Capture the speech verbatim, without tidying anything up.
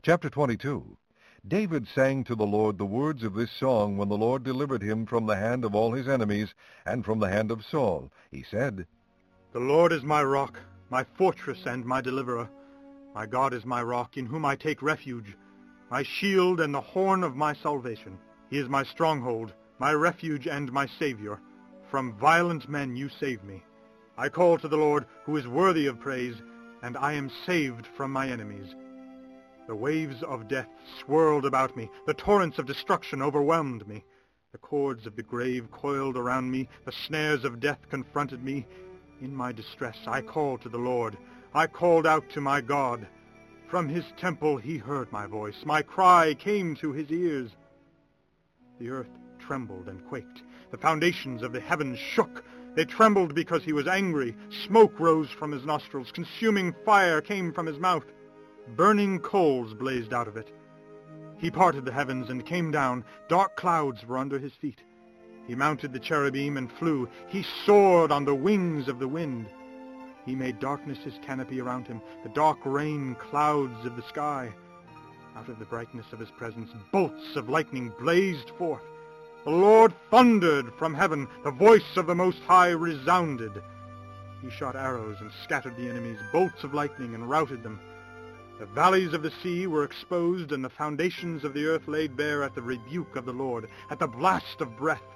Chapter twenty-two. David sang to the Lord the words of this song when the Lord delivered him from the hand of all his enemies and from the hand of Saul. He said, The Lord is my rock, my fortress and my deliverer. My God is my rock, in whom I take refuge, my shield and the horn of my salvation. He is my stronghold, my refuge and my Savior. From violent men you save me. I call to the Lord, who is worthy of praise, and I am saved from my enemies. The waves of death swirled about me. The torrents of destruction overwhelmed me. The cords of the grave coiled around me. The snares of death confronted me. In my distress I called to the Lord. I called out to my God. From his temple he heard my voice. My cry came to his ears. The earth trembled and quaked. The foundations of the heavens shook. They trembled because he was angry. Smoke rose from his nostrils. Consuming fire came from his mouth. Burning coals blazed out of it. He parted the heavens and came down. Dark clouds were under his feet. He mounted the cherubim and flew. He soared on the wings of the wind. He made darkness his canopy around him, the dark rain clouds of the sky. Out of the brightness of his presence, bolts of lightning blazed forth. The Lord thundered from heaven. The voice of the Most High resounded. He shot arrows and scattered the enemies, bolts of lightning, and routed them. The valleys of the sea were exposed, and the foundations of the earth laid bare at the rebuke of the Lord, at the blast of breath.